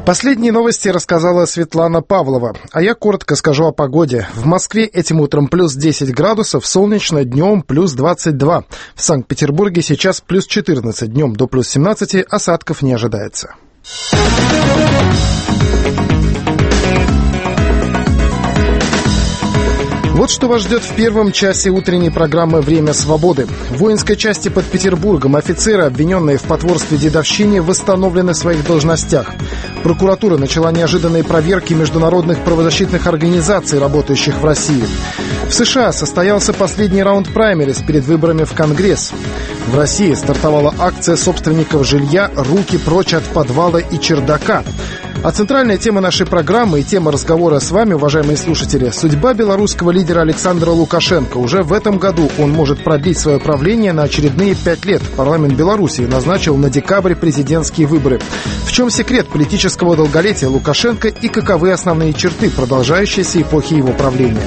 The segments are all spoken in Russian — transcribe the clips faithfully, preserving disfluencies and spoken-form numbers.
Последние новости рассказала Светлана Павлова, а я коротко скажу о погоде. В Москве этим утром плюс десять градусов, солнечно, днем плюс двадцать два. В Санкт-Петербурге сейчас плюс четырнадцать, днем до плюс семнадцати, осадков не ожидается. Вот что вас ждет в первом часе утренней программы «Время свободы». В воинской части под Петербургом офицеры, обвиненные в потворстве дедовщине, восстановлены в своих должностях. Прокуратура начала неожиданные проверки международных правозащитных организаций, работающих в России. В США состоялся последний раунд праймериз перед выборами в Конгресс. В России стартовала акция собственников жилья «Руки прочь от подвала и чердака». А центральная тема нашей программы и тема разговора с вами, уважаемые слушатели, судьба белорусского лидера Александра Лукашенко. Уже в этом году он может продлить свое правление на очередные пять лет. Парламент Белоруссии назначил на декабрь президентские выборы. В чем секрет политического долголетия Лукашенко и каковы основные черты продолжающейся эпохи его правления?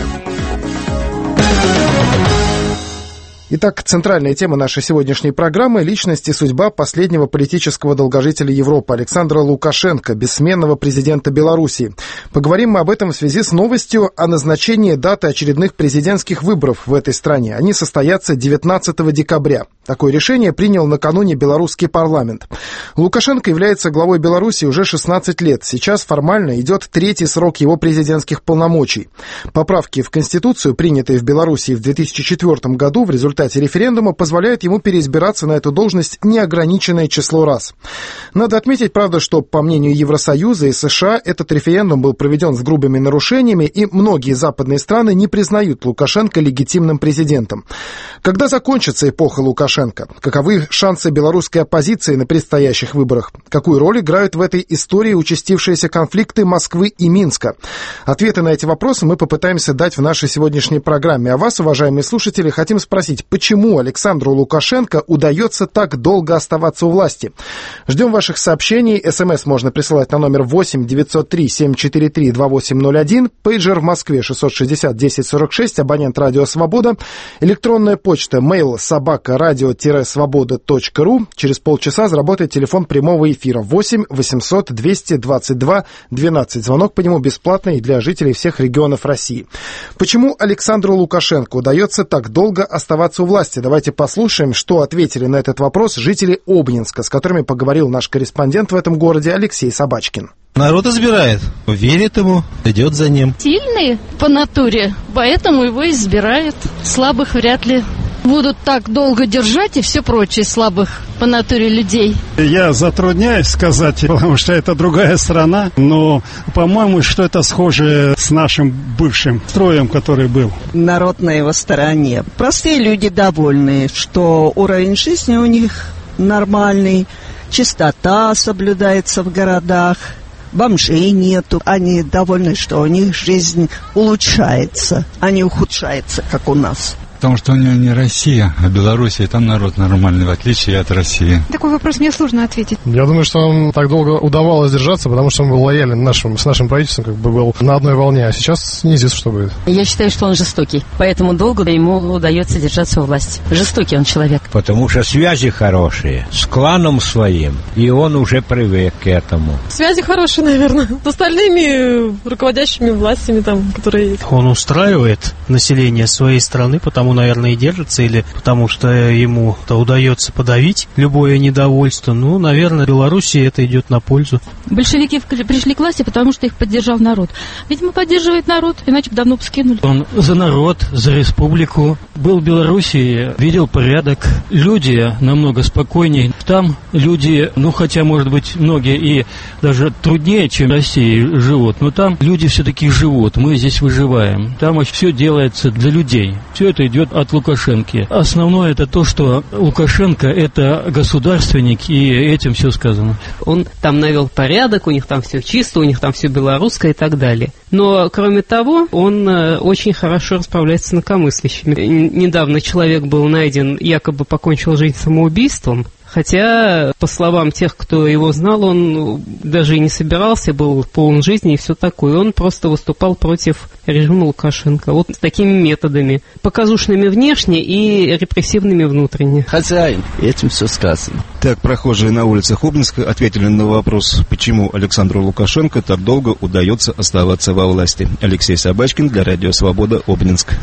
Итак, центральная тема нашей сегодняшней программы – личность и судьба последнего политического долгожителя Европы Александра Лукашенко, бессменного президента Белоруссии. Поговорим мы об этом в связи с новостью о назначении даты очередных президентских выборов в этой стране. Они состоятся девятнадцатого декабря. Такое решение принял накануне белорусский парламент. Лукашенко является главой Беларуси уже шестнадцать лет. Сейчас формально идет третий срок его президентских полномочий. Поправки в Конституцию, принятые в Белоруссии в две тысячи четвёртом году в результате референдума, позволяют ему переизбираться на эту должность неограниченное число раз. Надо отметить, правда, что, по мнению Евросоюза и США, этот референдум был проведен с грубыми нарушениями, и многие западные страны не признают Лукашенко легитимным президентом. Когда закончится эпоха Лукашенко? Каковы шансы белорусской оппозиции на предстоящих выборах? Какую роль играют в этой истории участившиеся конфликты Москвы и Минска? Ответы на эти вопросы мы попытаемся дать в нашей сегодняшней программе. А вас, уважаемые слушатели, хотим спросить, почему Александру Лукашенко удается так долго оставаться у власти? Ждем ваших сообщений. СМС можно присылать на номер восемь девятьсот три семьсот четыре три двадцать восемь ноль один, пейджер в Москве шестьсот шестьдесят десять сорок шесть, абонент «Радио Свобода», электронная почта mail собака радио свобода точка ру. Через полчаса заработает телефон прямого эфира восемь восемьсот двести двадцать два двенадцать. Звонок по нему бесплатный для жителей всех регионов России. Почему Александру Лукашенко удается так долго оставаться у власти? Давайте послушаем, что ответили на этот вопрос жители Обнинска, с которыми поговорил наш корреспондент в этом городе Алексей Собачкин. Народ избирает, верит ему, идет за ним. Сильный по натуре, поэтому его избирают. Слабых вряд ли будут так долго держать и все прочее слабых по натуре людей. Я затрудняюсь сказать, потому что это другая страна, но, по-моему, что это схоже с нашим бывшим строем, который был. Народ на его стороне. Простые люди довольны, что уровень жизни у них нормальный, чистота соблюдается в городах, бомжей нету. Они довольны, что у них жизнь улучшается, а не ухудшается, как у нас. Потому что у него не Россия, а Белоруссия, там народ нормальный, в отличие от России. Такой вопрос мне сложно ответить. Я думаю, что он так долго удавалось держаться, потому что он был лоялен нашим, с нашим правительством, как бы был на одной волне, а сейчас неизвестно, что будет. Я считаю, что он жестокий, поэтому долго ему удается держаться у власти. Жестокий он человек. Потому что связи хорошие, с кланом своим, и он уже привык к этому. Связи хорошие, наверное, с остальными руководящими властями, там, которые... Он устраивает население своей страны, потому наверное, и держится, или потому что ему удается подавить любое недовольство. Ну, наверное, Белоруссии это идет на пользу. Большевики пришли к власти, потому что их поддержал народ. Видимо, поддерживает народ, иначе бы давно бы скинули. Он за народ, за республику. Был в Белоруссии, видел порядок. Люди намного спокойнее. Там люди, ну, хотя, может быть, многие и даже труднее, чем в России живут, но там люди все-таки живут. Мы здесь выживаем. Там все делается для людей. Все это идет от Лукашенко. Основное это то, что Лукашенко это государственник, и этим все сказано. Он там навел порядок, у них там все чисто, у них там все белорусское и так далее. Но, кроме того, он очень хорошо расправляется с инакомыслящими. Недавно человек был найден, якобы покончил жизнь самоубийством, Хотя, по словам тех, кто его знал, он даже и не собирался, был полон жизни и все такое. Он просто выступал против режима Лукашенко. Вот с такими методами. Показушными внешне и репрессивными внутренне. Хозяин, этим все сказано. Так, прохожие на улицах Обнинска ответили на вопрос, почему Александру Лукашенко так долго удается оставаться во власти. Алексей Собачкин для Радио Свобода, Обнинск.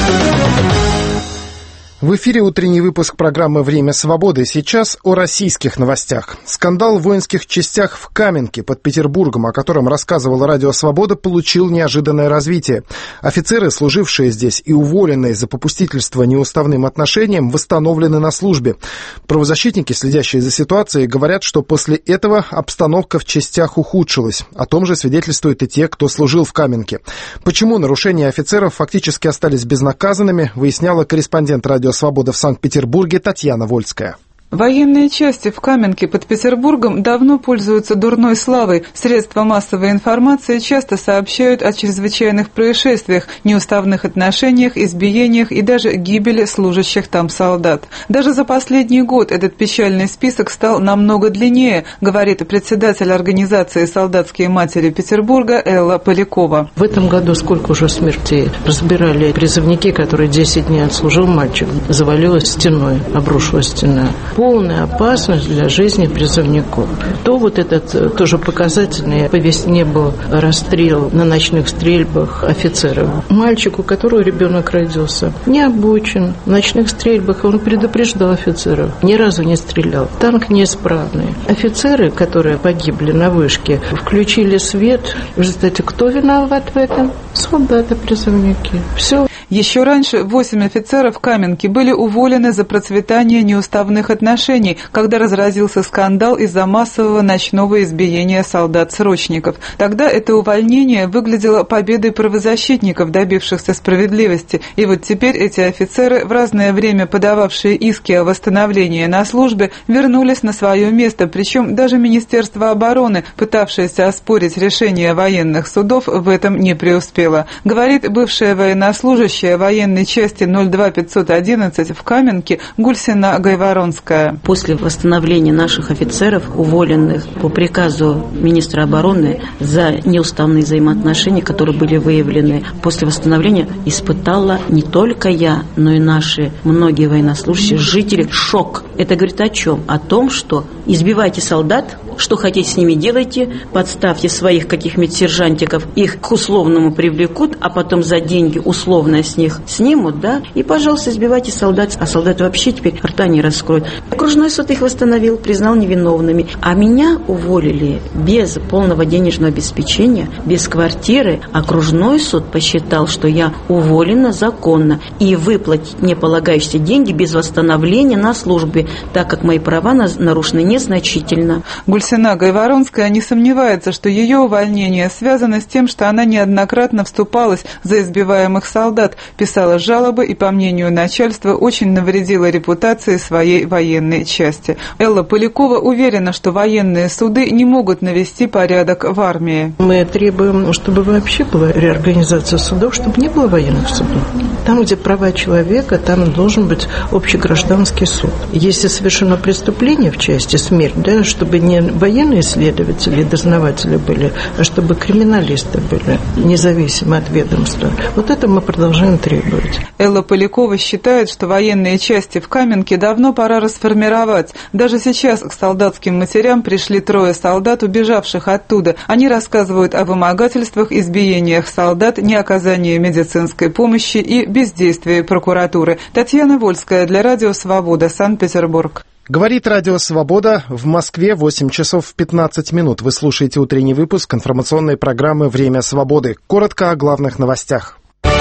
В эфире утренний выпуск программы «Время свободы». Сейчас о российских новостях. Скандал в воинских частях в Каменке под Петербургом, о котором рассказывала Радио Свобода, получил неожиданное развитие. Офицеры, служившие здесь и уволенные за попустительство неуставным отношениям, восстановлены на службе. Правозащитники, следящие за ситуацией, говорят, что после этого обстановка в частях ухудшилась. О том же свидетельствуют и те, кто служил в Каменке. Почему нарушения офицеров фактически остались безнаказанными, выясняла корреспондент Радио «Свобода» в Санкт-Петербурге Татьяна Вольская. Военные части в Каменке под Петербургом давно пользуются дурной славой. Средства массовой информации часто сообщают о чрезвычайных происшествиях, неуставных отношениях, избиениях и даже гибели служащих там солдат. Даже за последний год этот печальный список стал намного длиннее, говорит председатель организации «Солдатские матери Петербурга» Элла Полякова. В этом году сколько уже смертей? Разбирали призывники, которые десять дней отслужил мальчик. Завалилась стеной, обрушилась стена. Полная опасность для жизни призывников. То вот этот тоже показательный по весне был расстрел на ночных стрельбах офицеров. Мальчик, у которого ребенок родился, не обучен. В ночных стрельбах он предупреждал офицеров. Ни разу не стрелял. Танк неисправный. Офицеры, которые погибли на вышке, включили свет. В результате кто виноват в этом? Солдаты-призывники. Все. Еще раньше восемь офицеров Каменки были уволены за процветание неуставных отношений, когда разразился скандал из-за массового ночного избиения солдат-срочников. Тогда это увольнение выглядело победой правозащитников, добившихся справедливости. И вот теперь эти офицеры, в разное время подававшие иски о восстановлении на службе, вернулись на свое место. Причем даже Министерство обороны, пытавшееся оспорить решение военных судов, в этом не преуспело. Говорит бывшая военнослужащая военной части ноль два пятьсот одиннадцать в Каменке Гульсина Гайворонская. После восстановления наших офицеров, уволенных по приказу министра обороны за неуставные взаимоотношения, которые были выявлены, после восстановления испытала не только я, но и наши многие военнослужащие, жители, шок. Это говорит о чем? О том, что избивайте солдат, что хотите с ними делайте, подставьте своих каких-нибудь сержантиков, их к условному привлекут, а потом за деньги условно с них снимут, да, и, пожалуйста, избивайте солдат, а солдаты вообще теперь рта не раскроют. Окружной суд их восстановил, признал невиновными, а меня уволили без полного денежного обеспечения, без квартиры. Окружной суд посчитал, что я уволена законно, и выплатить мне полагающиеся деньги без восстановления на службе, так как мои права нарушены незначительно. Гульсина Гайворонская не сомневается, что ее увольнение связано с тем, что она неоднократно вступалась за избиваемых солдат, писала жалобы и, по мнению начальства, очень навредила репутации своей военной части. Элла Полякова уверена, что военные суды не могут навести порядок в армии. Мы требуем, чтобы вообще была реорганизация судов, чтобы не было военных судов. Там, где права человека, там должен быть общегражданский суд. Если совершено преступление в части смерть, да, чтобы не военные следователи и дознаватели были, а чтобы криминалисты были, независимо от ведомства. Вот это мы продолжаем требовать. Элла Полякова считает, что военные части в Каменке давно пора расформировать. Даже сейчас к солдатским матерям пришли трое солдат, убежавших оттуда. Они рассказывают о вымогательствах, избиениях солдат, неоказании медицинской помощи и бездействии прокуратуры. Татьяна Вольская для Радио Свобода, Санкт-Петербург. Говорит Радио Свобода. В Москве восемь часов пятнадцать минут. Вы слушаете утренний выпуск информационной программы «Время свободы». Коротко о главных новостях.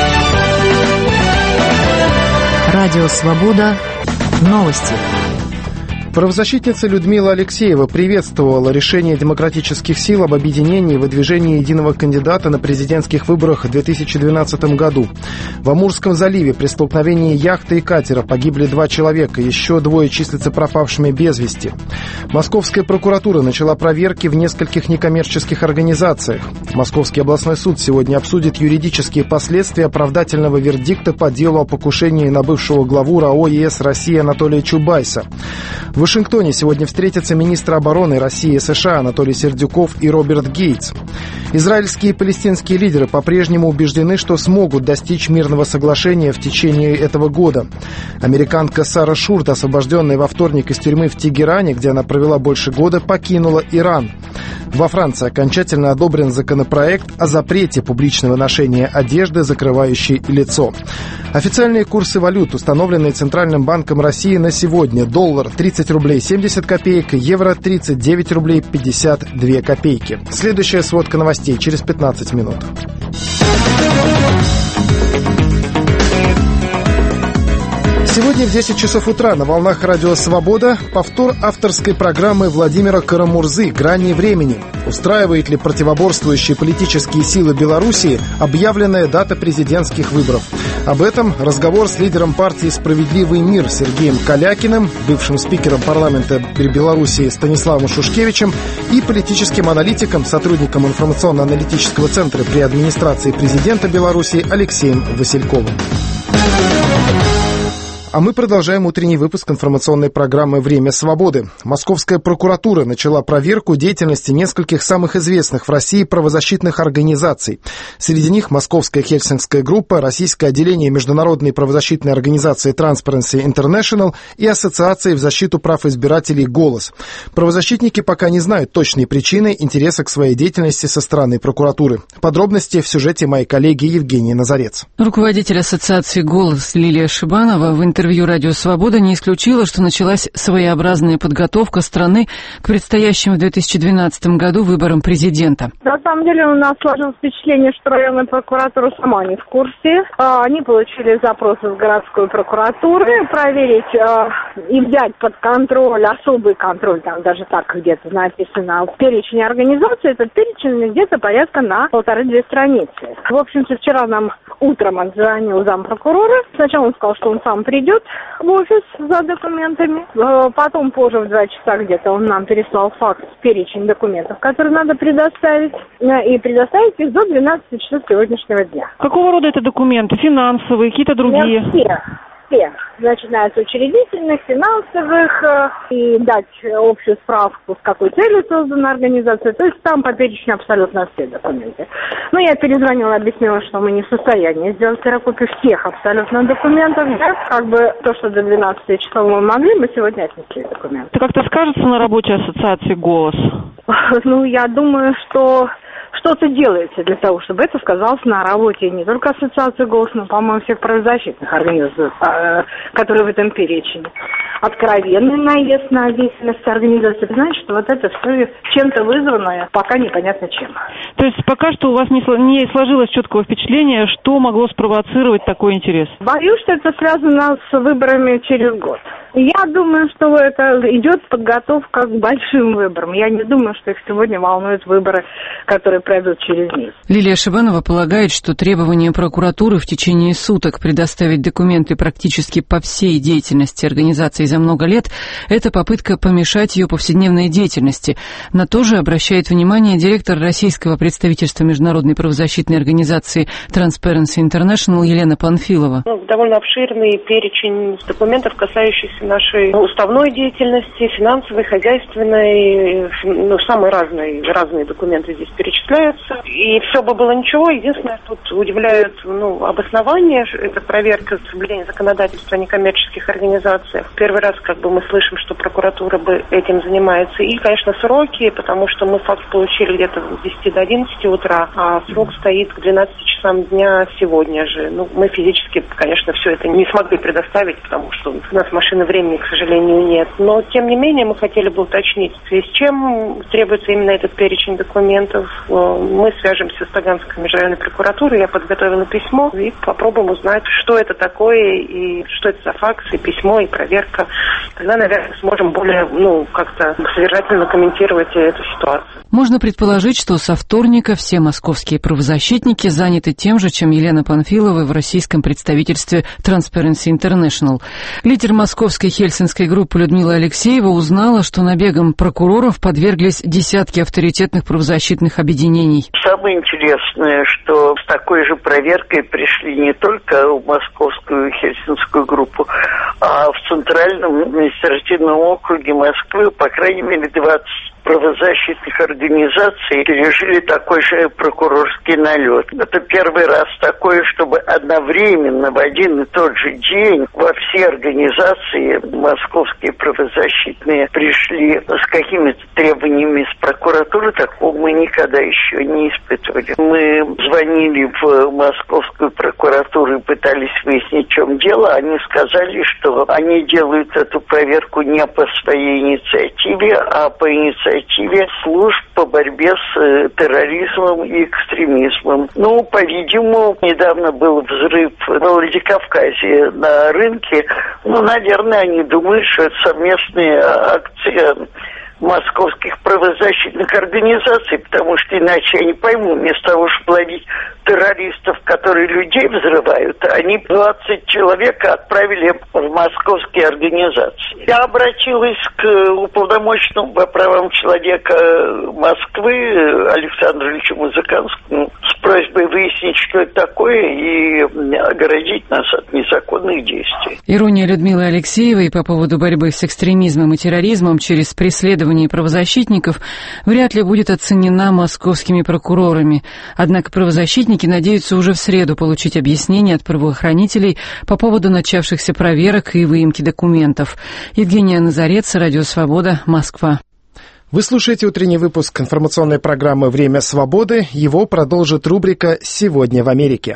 Радио Свобода. Новости. Правозащитница Людмила Алексеева приветствовала решение демократических сил об объединении и выдвижении единого кандидата на президентских выборах в две тысячи двенадцатом году. В Амурском заливе при столкновении яхты и катера погибли два человека, еще двое числятся пропавшими без вести. Московская прокуратура начала проверки в нескольких некоммерческих организациях. Московский областной суд сегодня обсудит юридические последствия оправдательного вердикта по делу о покушении на бывшего главу РАО ЕС России Анатолия Чубайса. В Вашингтоне сегодня встретятся министры обороны России и США Анатолий Сердюков и Роберт Гейтс. Израильские и палестинские лидеры по-прежнему убеждены, что смогут достичь мирного соглашения в течение этого года. Американка Сара Шурт, освобожденная во вторник из тюрьмы в Тегеране, где она провела больше года, покинула Иран. Во Франции окончательно одобрен законопроект о запрете публичного ношения одежды, закрывающей лицо. Официальные курсы валют, установленные Центральным банком России на сегодня. Доллар тридцать рублей семьдесят копеек, евро тридцать девять рублей пятьдесят две копейки. Следующая сводка новостей через пятнадцать минут. Сегодня в десять часов утра на волнах радио «Свобода» повтор авторской программы Владимира Карамурзы «Грани времени». Устраивает ли противоборствующие политические силы Белоруссии объявленная дата президентских выборов? Об этом разговор с лидером партии «Справедливый мир» Сергеем Калякиным, бывшим спикером парламента Белоруссии Станиславом Шушкевичем и политическим аналитиком, сотрудником информационно-аналитического центра при администрации президента Беларуси Алексеем Васильковым. А мы продолжаем утренний выпуск информационной программы «Время свободы». Московская прокуратура начала проверку деятельности нескольких самых известных в России правозащитных организаций. Среди них Московская Хельсинская группа, Российское отделение Международной правозащитной организации Transparency International и Ассоциации в защиту прав избирателей «Голос». Правозащитники пока не знают точные причины интереса к своей деятельности со стороны прокуратуры. Подробности в сюжете моей коллеги Евгении Назарец. Руководитель Ассоциации «Голос» Лилия Шибанова в интервью Интервью «Радио Свобода» не исключила, что началась своеобразная подготовка страны к предстоящим в две тысячи двенадцатом году выборам президента. На самом деле у нас сложилось впечатление, что районная прокуратура сама не в курсе. Они получили запросы с городской прокуратуры проверить и взять под контроль, особый контроль, там даже так где-то написано, перечень организаций. Этот перечень где-то порядка на полторы-две страницы. В общем-то, вчера нам утром отзвонил зампрокурора. Сначала он сказал, что он сам придет в офис за документами. Потом позже в два часа где-то он нам переслал факс, перечень документов, которые надо предоставить. И предоставить их до двенадцати часов сегодняшнего дня. Какого рода это документы? Финансовые, какие-то другие? Нет, все. Все, начиная с учредительных, финансовых, и дать общую справку, с какой целью создана организация. То есть там по перечню абсолютно все документы. Но я перезвонила, объяснила, что мы не в состоянии сделать ксерокопию всех абсолютно документов. Да? Как бы то, что до двенадцати часов мы могли, мы сегодня отнесли документы. Это как-то скажется на работе ассоциации «Голос»? Ну, я думаю, что... Что-то делается для того, чтобы это сказалось на работе не только Ассоциации «Голос», но, по-моему, всех правозащитных организаций, которые в этом перечне. Откровенный наезд на деятельность организации. Значит, что вот это все чем-то вызвано, пока непонятно чем. То есть пока что у вас не сложилось четкого впечатления, что могло спровоцировать такой интерес? Боюсь, что это связано с выборами через год. Я думаю, что это идет подготовка к большим выборам. Я не думаю, что их сегодня волнуют выборы, которые пройдут через месяц. Лилия Шибанова полагает, что требование прокуратуры в течение суток предоставить документы практически по всей деятельности организации за много лет – это попытка помешать ее повседневной деятельности. На то же обращает внимание директор российского представительства Международной правозащитной организации Transparency International Елена Панфилова. Ну, довольно обширный перечень документов, касающихся нашей уставной деятельности, финансовой, хозяйственной, ну, самые разные, разные документы здесь перечисляются. И все бы было ничего, единственное, тут удивляют, ну, обоснование, это проверка соблюдения законодательства о некоммерческих организациях. Первый раз, как бы, мы слышим, что прокуратура бы этим занимается. И, конечно, сроки, потому что мы факт получили где-то с десяти до одиннадцати утра, а срок стоит к двенадцати часам дня сегодня же. Ну, мы физически, конечно, все это не смогли предоставить, потому что у нас машины времени, к сожалению, нет. Но, тем не менее, мы хотели бы уточнить, в связи с чем требуется именно этот перечень документов. Мы свяжемся с Таганской межрайонной прокуратурой, я подготовила письмо и попробуем узнать, что это такое, и что это за факс, и письмо, и проверка. Тогда, наверное, сможем более, ну, как-то содержательно комментировать эту ситуацию. Можно предположить, что со вторника все московские правозащитники заняты тем же, чем Елена Панфилова в российском представительстве Transparency International. Лидер московской журналистка Хельсинской группы Людмила Алексеева узнала, что набегам прокуроров подверглись десятки авторитетных правозащитных объединений. Самое интересное, что с такой же проверкой пришли не только в московскую Хельсинскую группу, а в Центральном административном округе Москвы, по крайней мере, двадцать правозащитных организаций пережили такой же прокурорский налет. Это первый раз такое, чтобы одновременно в один и тот же день во все организации московские правозащитные пришли с какими-то требованиями с прокуратуры. Такого мы никогда еще не испытывали. Мы звонили в московскую прокуратуру и пытались выяснить, в чем дело. Они сказали, что они делают эту проверку не по своей инициативе, а по инициативе служб по борьбе с терроризмом и экстремизмом. Ну, по-видимому, недавно был взрыв в Владикавказе на рынке. Ну, наверное, они думают, что это совместные акции московских правозащитных организаций, потому что иначе я не пойму, вместо того, чтобы ловить террористов, которые людей взрывают, они двадцать человек отправили в московские организации. Я обратилась к уполномоченному по правам человека Москвы Александру Ильичу Музыканскому с просьбой выяснить, что это такое, и оградить нас от незаконных действий. Ирония Людмилы Алексеевой по поводу борьбы с экстремизмом и терроризмом через преследование правозащитников вряд ли будет оценена московскими прокурорами. Однако правозащитники надеются уже в среду получить объяснение от правоохранителей по поводу начавшихся проверок и выемки документов. Евгения Назарец, Радио Свобода, Москва. Вы слушаете утренний выпуск информационной программы «Время свободы». Его продолжит рубрика «Сегодня в Америке».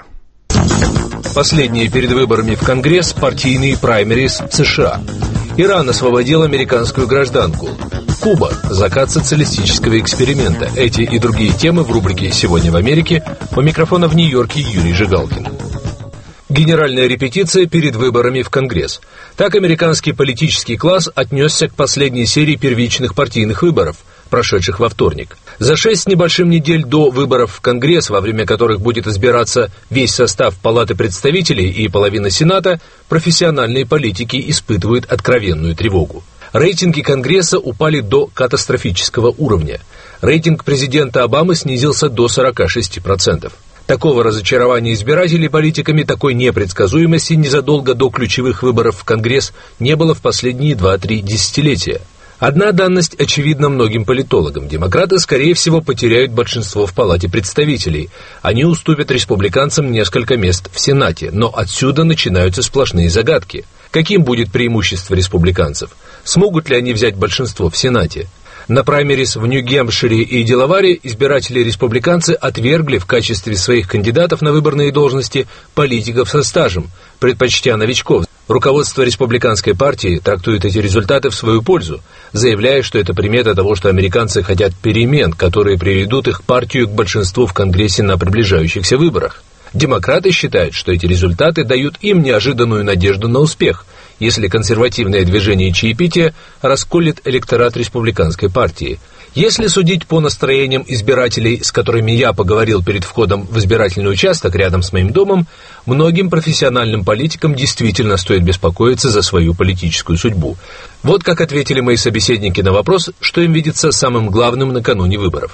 Последние перед выборами в Конгресс партийные праймерис в США. Иран освободил американскую гражданку. Куба. Закат социалистического эксперимента. Эти и другие темы в рубрике «Сегодня в Америке». У микрофона в Нью-Йорке Юрий Жигалкин. Генеральная репетиция перед выборами в Конгресс. Так американский политический класс отнесся к последней серии первичных партийных выборов, прошедших во вторник. За шесть с небольшим недель до выборов в Конгресс, во время которых будет избираться весь состав Палаты представителей и половина Сената, профессиональные политики испытывают откровенную тревогу. Рейтинги Конгресса упали до катастрофического уровня. Рейтинг президента Обамы снизился до сорок шесть процентов. Такого разочарования избирателей политиками, такой непредсказуемости незадолго до ключевых выборов в Конгресс не было в последние два-три десятилетия. Одна данность очевидна многим политологам. Демократы, скорее всего, потеряют большинство в Палате представителей. Они уступят республиканцам несколько мест в Сенате, но отсюда начинаются сплошные загадки. Каким будет преимущество республиканцев? Смогут ли они взять большинство в Сенате? На праймерис в Нью-Гэмпшире и Делаваре избиратели-республиканцы отвергли в качестве своих кандидатов на выборные должности политиков со стажем, предпочтя новичков. Руководство республиканской партии трактует эти результаты в свою пользу, заявляя, что это примета того, что американцы хотят перемен, которые приведут их партию к большинству в Конгрессе на приближающихся выборах. Демократы считают, что эти результаты дают им неожиданную надежду на успех, если консервативное движение чаепития расколет электорат республиканской партии. Если судить по настроениям избирателей, с которыми я поговорил перед входом в избирательный участок рядом с моим домом, многим профессиональным политикам действительно стоит беспокоиться за свою политическую судьбу. Вот как ответили мои собеседники на вопрос, что им видится самым главным накануне выборов.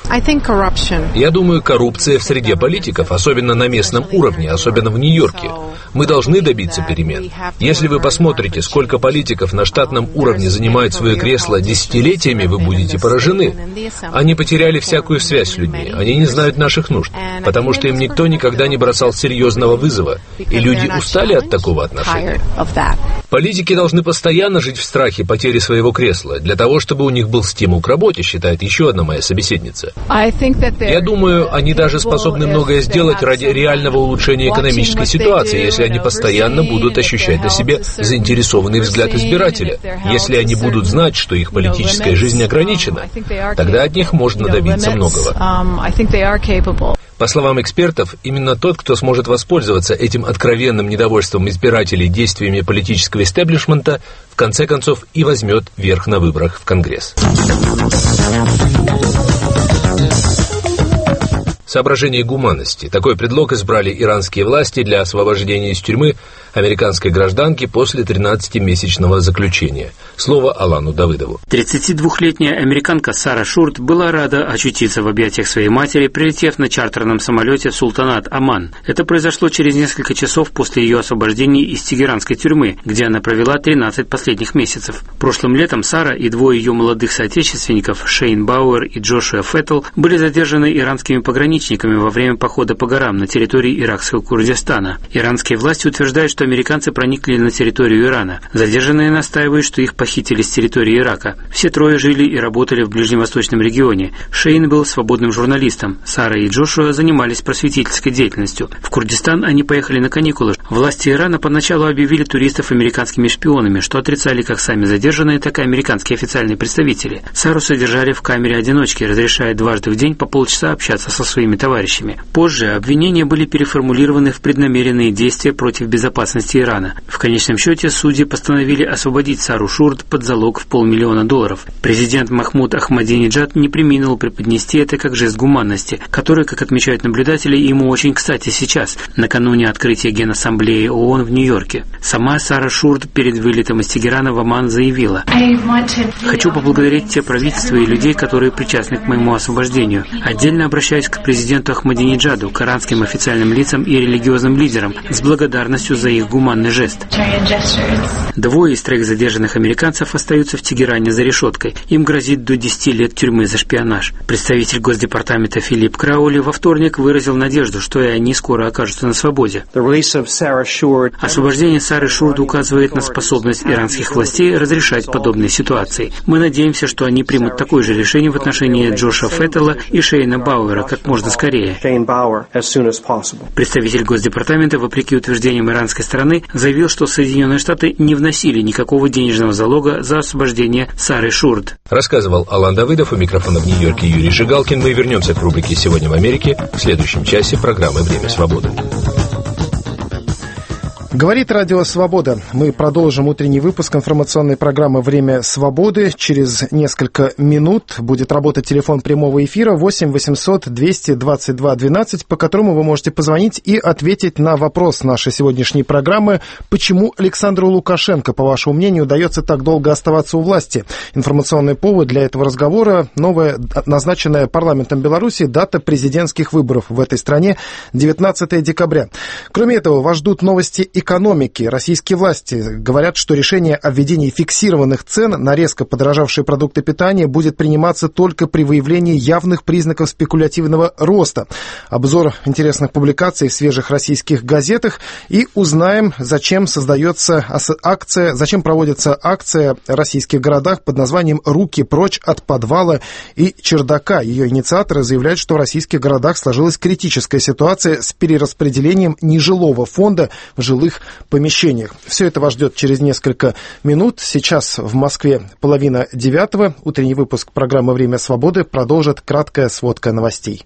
Я думаю, коррупция в среде политиков, особенно на местном уровне, особенно в Нью-Йорке. Мы должны добиться перемен. Если вы посмотрите, сколько политиков на штатном уровне занимают свое кресло десятилетиями, вы будете поражены. Они потеряли всякую связь с людьми, они не знают наших нужд, потому что им никто никогда не бросал серьезного вызова, и люди устали от такого отношения. Политики должны постоянно жить в страхе потери своего кресла, для того, чтобы у них был стимул к работе, считает еще одна моя собеседница. Я думаю, они даже способны многое сделать ради реального улучшения экономической ситуации, если они постоянно будут ощущать на себе заинтересованный взгляд избирателя, если они будут знать, что их политическая жизнь ограничена. Тогда от них можно добиться многого. По словам экспертов, именно тот, кто сможет воспользоваться этим откровенным недовольством избирателей действиями политического истеблишмента, в конце концов и возьмет верх на выборах в Конгресс. соображений гуманности. Такой предлог избрали иранские власти для освобождения из тюрьмы американской гражданки после тринадцатимесячного заключения. Слово Алану Давыдову. тридцатидвухлетняя американка Сара Шурд была рада очутиться в объятиях своей матери, прилетев на чартерном самолете в Султанат Оман. Это произошло через несколько часов после ее освобождения из тегеранской тюрьмы, где она провела тринадцать последних месяцев. Прошлым летом Сара и двое ее молодых соотечественников, Шейн Бауэр и Джошуа Феттл, были задержаны иранскими пограничниками во время похода по горам на территории иракского Курдистана. Иранские власти утверждают, что американцы проникли на территорию Ирана. Задержанные настаивают, что их похитили с территории Ирака. Все трое жили и работали в ближневосточном регионе. Шейн был свободным журналистом. Сара и Джошуа занимались просветительской деятельностью. В Курдистан они поехали на каникулы. Власти Ирана поначалу объявили туристов американскими шпионами, что отрицали как сами задержанные, так и американские официальные представители. Сару содержали в камере одиночки, разрешая дважды в день по полчаса общаться со своими товарищами. Позже обвинения были переформулированы в преднамеренные действия против безопасности Ирана. В конечном счете судьи постановили освободить Сару Шурд под залог в полмиллиона долларов. Президент Махмуд Ахмадинеджад не преминул преподнести это как жест гуманности, который, как отмечают наблюдатели, ему очень кстати сейчас, накануне открытия Генассамблеи ООН в Нью-Йорке. Сама Сара Шурд перед вылетом из Тегерана в Оман заявила: «Хочу поблагодарить те правительства и людей, которые причастны к моему освобождению. Отдельно обращаюсь к президенту Ахмадинеджаду, к иранским официальным лицам и религиозным лидерам с благодарностью за их гуманный жест». Двое из троих задержанных американцев остаются в Тегеране за решеткой. Им грозит до десяти лет тюрьмы за шпионаж. Представитель Госдепартамента Филипп Краули во вторник выразил надежду, что и они скоро окажутся на свободе. Освобождение Сары Шурд указывает на способность иранских властей разрешать подобные ситуации. Мы надеемся, что они примут такое же решение в отношении Джоша Феттела и Шейна Бауэра как можно скорее. Представитель Госдепартамента, вопреки утверждениям иранской стороны, заявил, что Соединенные Штаты не вносили никакого денежного залога за освобождение Сары Шурд. Рассказывал Алан Давыдов. У микрофона в Нью-Йорке Юрий Жигалкин. Мы вернемся к рубрике «Сегодня в Америке» в следующем часе программы «Время свободы». Говорит Радио Свобода. Мы продолжим утренний выпуск информационной программы «Время свободы». Через несколько минут будет работать телефон прямого эфира восемь восемьсот двести двадцать два двенадцать, по которому вы можете позвонить и ответить на вопрос нашей сегодняшней программы: почему Александру Лукашенко, по вашему мнению, удается так долго оставаться у власти? Информационный повод для этого разговора — новая, назначенная парламентом Беларуси дата президентских выборов в этой стране — девятнадцатое декабря. Кроме этого, вас ждут новости экономики. Российские власти говорят, что решение о введении фиксированных цен на резко подорожавшие продукты питания будет приниматься только при выявлении явных признаков спекулятивного роста. Обзор интересных публикаций в свежих российских газетах, и узнаем, зачем создается акция, зачем проводится акция в российских городах под названием «Руки прочь от подвала и чердака». Ее инициаторы заявляют, что в российских городах сложилась критическая ситуация с перераспределением нежилого фонда в жилых помещениях. Все это вас ждет через несколько минут. Сейчас в Москве половина девятого. Утренний выпуск программы «Время свободы» продолжит краткая сводка новостей.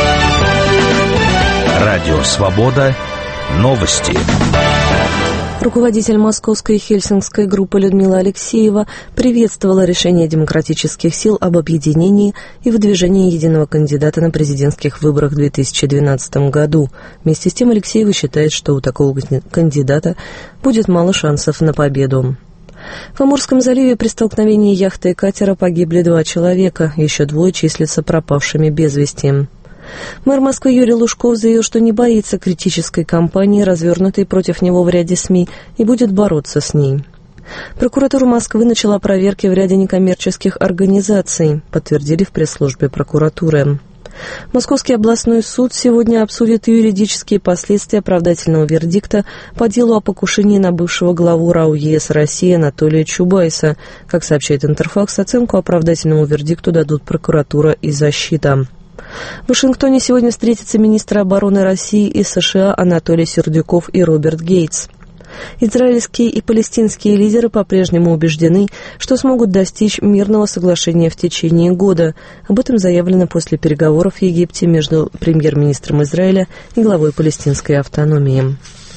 Радио «Свобода». Новости. Руководитель московской и хельсинкской группы Людмила Алексеева приветствовала решение демократических сил об объединении и выдвижении единого кандидата на президентских выборах в две тысячи двенадцатом году. Вместе с тем Алексеева считает, что у такого кандидата будет мало шансов на победу. В Амурском заливе при столкновении яхты и катера погибли два человека, еще двое числятся пропавшими без вести. Мэр Москвы Юрий Лужков заявил, что не боится критической кампании, развернутой против него в ряде СМИ, и будет бороться с ней. Прокуратура Москвы начала проверки в ряде некоммерческих организаций, подтвердили в пресс-службе прокуратуры. Московский областной суд сегодня обсудит юридические последствия оправдательного вердикта по делу о покушении на бывшего главу РАО ЕС России Анатолия Чубайса. Как сообщает Интерфакс, оценку оправдательному вердикту дадут прокуратура и защита. В Вашингтоне сегодня встретятся министры обороны России и США Анатолий Сердюков и Роберт Гейтс. Израильские и палестинские лидеры по-прежнему убеждены, что смогут достичь мирного соглашения в течение года. Об этом заявлено после переговоров в Египте между премьер-министром Израиля и главой палестинской автономии.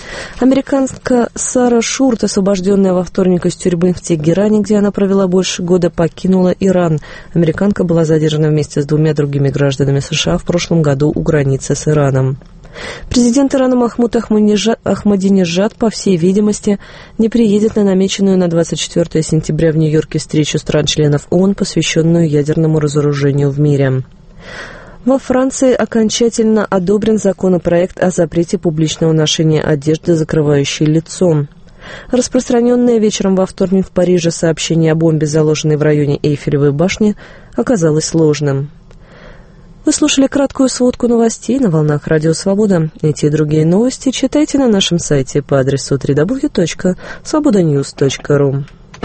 Американка Сара Шурт, освобожденная во вторник из тюрьмы в Тегеране, где она провела больше года, покинула Иран. Американка была задержана вместе с двумя другими гражданами США в прошлом году у границы с Ираном. Президент Ирана Махмуд Ахмадинежад, по всей видимости, не приедет на намеченную на двадцать четвёртое сентября в Нью-Йорке встречу стран-членов ООН, посвященную ядерному разоружению в мире. Во Франции окончательно одобрен законопроект о запрете публичного ношения одежды, закрывающей лицо. Распространенное вечером во вторник в Париже сообщение о бомбе, заложенной в районе Эйфелевой башни, оказалось ложным. Вы слушали краткую сводку новостей на волнах Радио Свобода. Эти и другие новости читайте на нашем сайте по адресу дабл ю дабл ю дабл ю точка свобода ньюс точка ру.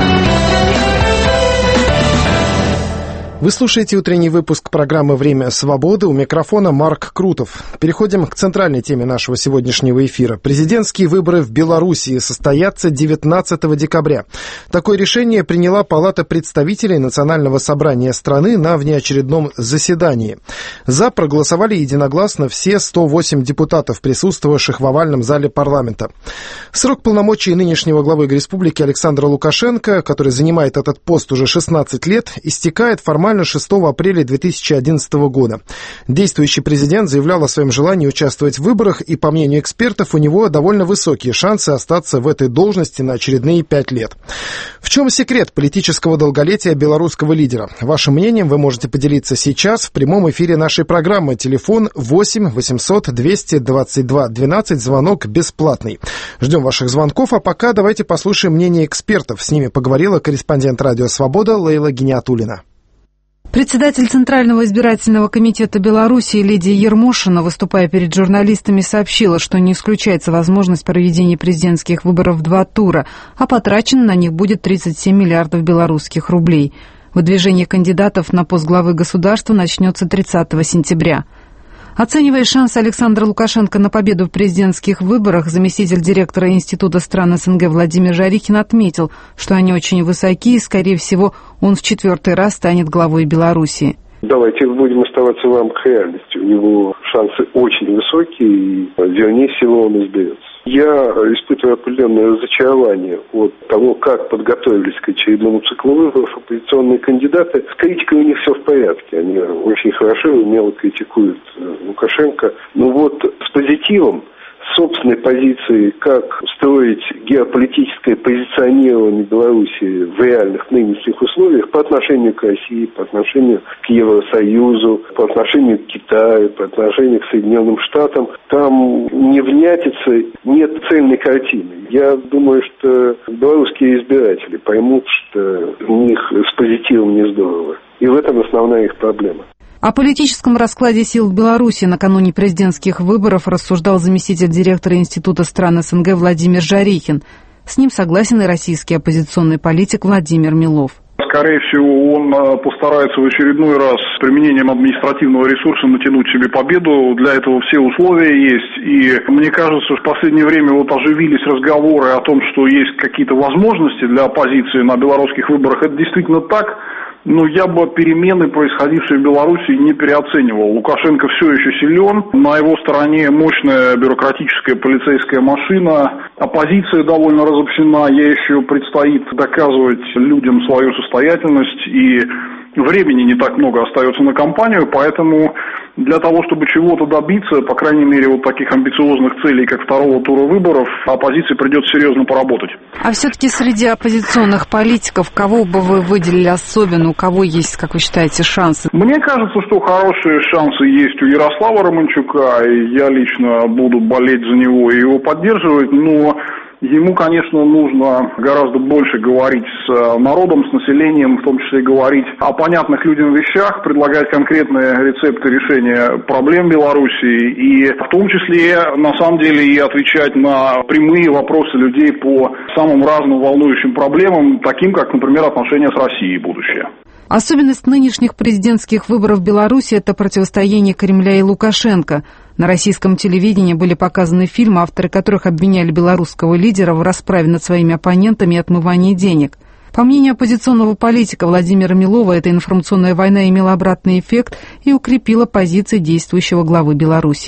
Вы слушаете утренний выпуск программы «Время свободы». У микрофона Марк Крутов. Переходим к центральной теме нашего сегодняшнего эфира. Президентские выборы в Белоруссии состоятся девятнадцатого декабря. Такое решение приняла Палата представителей Национального собрания страны на внеочередном заседании. За проголосовали единогласно все сто восемь депутатов, присутствовавших в овальном зале парламента. Срок полномочий нынешнего главы республики Александра Лукашенко, который занимает этот пост уже шестнадцать лет, истекает формально шестого апреля две тысячи одиннадцатого года. Действующий президент заявлял о своем желании участвовать в выборах, и, по мнению экспертов, у него довольно высокие шансы остаться в этой должности на очередные пять лет. В чем секрет политического долголетия белорусского лидера? Вашим мнением вы можете поделиться сейчас в прямом эфире нашей программы. Телефон восемь восемьсот двести двадцать два двенадцать, звонок бесплатный. Ждем ваших звонков, а пока давайте послушаем мнение экспертов. С ними поговорила корреспондент «Радио Свобода» Лейла Гиниатуллина. Председатель Центрального избирательного комитета Беларуси Лидия Ермошина, выступая перед журналистами, сообщила, что не исключается возможность проведения президентских выборов в два тура, а потрачено на них будет тридцать семь миллиардов белорусских рублей. Выдвижение кандидатов на пост главы государства начнется тридцатого сентября. Оценивая шансы Александра Лукашенко на победу в президентских выборах, заместитель директора Института стран СНГ Владимир Жарихин отметил, что они очень высоки, и, скорее всего, он в четвертый раз станет главой Белоруссии. Давайте будем оставаться в рамках реальности. У него шансы очень высокие, и, вернее всего, он изберется. Я испытываю определенное разочарование от того, как подготовились к очередному циклу выборов оппозиционные кандидаты. С критикой у них все в порядке. Они очень хорошо и умело критикуют Лукашенко. Но вот с позитивом, с собственной позиции, как строить геополитическое позиционирование Беларуси в реальных нынешних условиях по отношению к России, по отношению к Евросоюзу, по отношению к Китаю, по отношению к Соединенным Штатам, там не внятится, нет цельной картины. Я думаю, что белорусские избиратели поймут, что у них с позитивом не здорово. И в этом основная их проблема. О политическом раскладе сил в Беларуси накануне президентских выборов рассуждал заместитель директора Института стран СНГ Владимир Жарихин. С ним согласен и российский оппозиционный политик Владимир Милов. Скорее всего, он постарается в очередной раз с применением административного ресурса натянуть себе победу. Для этого все условия есть. И мне кажется, что в последнее время вот оживились разговоры о том, что есть какие-то возможности для оппозиции на белорусских выборах. Это действительно так. Но я бы перемены, происходившие в Беларуси, не переоценивал. Лукашенко все еще силен, на его стороне мощная бюрократическая полицейская машина, оппозиция довольно разобщена, ей еще предстоит доказывать людям свою состоятельность, и времени не так много остается на кампанию, поэтому для того, чтобы чего-то добиться, по крайней мере, вот таких амбициозных целей, как второго тура выборов, оппозиции придется серьезно поработать. А все-таки среди оппозиционных политиков, кого бы вы выделили особенно, у кого есть, как вы считаете, шансы? Мне кажется, что хорошие шансы есть у Ярослава Романчука, и я лично буду болеть за него и его поддерживать, но ему, конечно, нужно гораздо больше говорить с народом, с населением, в том числе говорить о понятных людям вещах, предлагать конкретные рецепты решения проблем Белоруссии и в том числе, на самом деле, и отвечать на прямые вопросы людей по самым разным волнующим проблемам, таким как, например, отношения с Россией будущее. Особенность нынешних президентских выборов в Беларуси – это противостояние Кремля и Лукашенко. На российском телевидении были показаны фильмы, авторы которых обвиняли белорусского лидера в расправе над своими оппонентами и отмывании денег. По мнению оппозиционного политика Владимира Милова, эта информационная война имела обратный эффект и укрепила позиции действующего главы Белоруссии.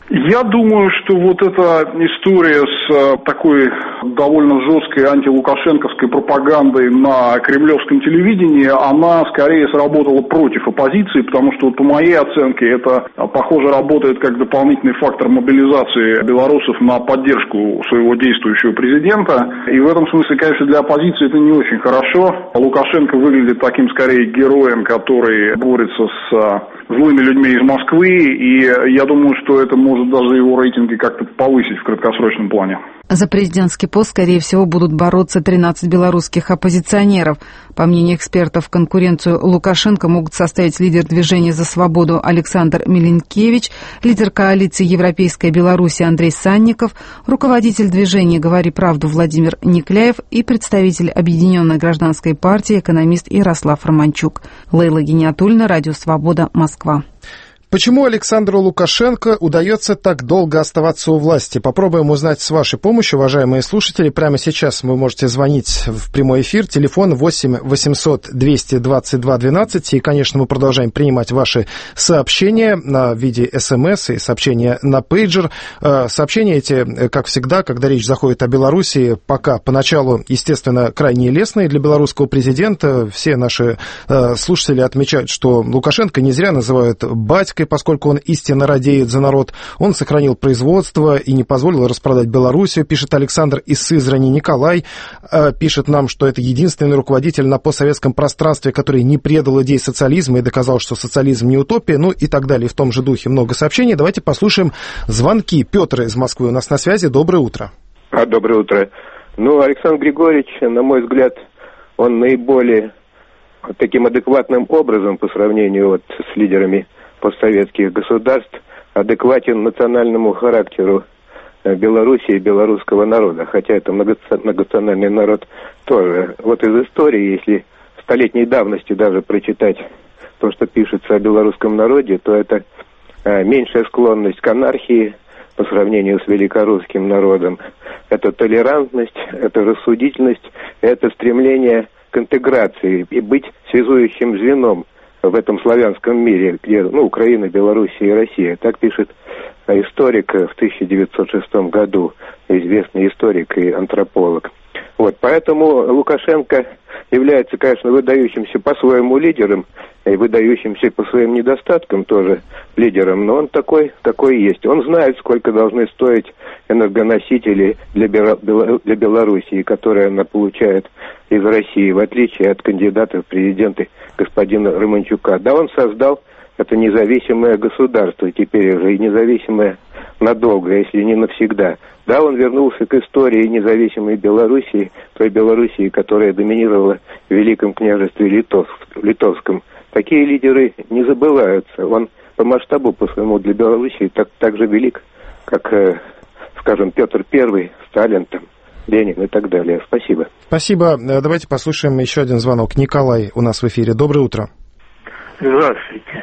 Я думаю, что вот эта история с такой довольно жесткой антилукашенковской пропагандой на кремлевском телевидении, она скорее сработала против оппозиции, потому что, вот, по моей оценке, это, похоже, работает как дополнительный фактор мобилизации белорусов на поддержку своего действующего президента. И в этом смысле, конечно, для оппозиции это не очень хорошо. Лукашенко выглядит таким, скорее, героем, который борется с злыми людьми из Москвы, и я думаю, что это может даже его рейтинги как-то повысить в краткосрочном плане. За президентский пост, скорее всего, будут бороться тринадцать белорусских оппозиционеров. По мнению экспертов, конкуренцию Лукашенко могут составить лидер движения «За свободу» Александр Миленкевич, лидер коалиции «Европейская Беларусь» Андрей Санников, руководитель движения «Говори правду» Владимир Никляев и представитель Объединенной гражданской партии экономист Ярослав Романчук. Лейла Гиниатульна, Радио «Свобода», Москва. Почему Александру Лукашенко удается так долго оставаться у власти? Попробуем узнать с вашей помощью, уважаемые слушатели. Прямо сейчас вы можете звонить в прямой эфир. Телефон восемь восемьсот двести двадцать два двенадцать. И, конечно, мы продолжаем принимать ваши сообщения на виде СМС и сообщения на пейджер. Сообщения эти, как всегда, когда речь заходит о Беларуси, пока поначалу, естественно, крайне лестные для белорусского президента. Все наши слушатели отмечают, что Лукашенко не зря называют батькой, поскольку он истинно радеет за народ. Он сохранил производство и не позволил распродать Белоруссию, пишет Александр из Сызрани. Николай э, пишет нам, что это единственный руководитель на постсоветском пространстве, который не предал идей социализма и доказал, что социализм не утопия, ну и так далее. В том же духе много сообщений. Давайте послушаем звонки. Петр из Москвы у нас на связи. Доброе утро. А, доброе утро. Ну, Александр Григорьевич, на мой взгляд, он наиболее таким адекватным образом по сравнению вот с лидерами постсоветских государств адекватен национальному характеру Белоруссии и белорусского народа, хотя это многонациональный народ тоже. Вот из истории, если столетней давности даже прочитать то, что пишется о белорусском народе, то это меньшая склонность к анархии по сравнению с великорусским народом. Это толерантность, это рассудительность, это стремление к интеграции и быть связующим звеном в этом славянском мире, где, ну, Украина, Белоруссия и Россия. Так пишет историк в тысяча девятьсот шестом году, известный историк и антрополог. Вот, поэтому Лукашенко является, конечно, выдающимся по-своему лидером и выдающимся по своим недостаткам тоже лидером, но он такой, такой есть. Он знает, сколько должны стоить энергоносители для, для Белоруссии, которые она получает из России, в отличие от кандидата в президенты господина Романчука. Да, он создал это независимое государство, теперь уже и независимое надолго, если не навсегда. Да, он вернулся к истории независимой Белоруссии, той Белоруссии, которая доминировала в Великом княжестве Литов, Литовском. Такие лидеры не забываются. Он по масштабу, по своему для Белоруссии так, так же велик, как, э, скажем, Петр Первый, Сталин, там, Ленин и так далее. Спасибо. Спасибо. Давайте послушаем еще один звонок. Николай у нас в эфире. Доброе утро. Здравствуйте.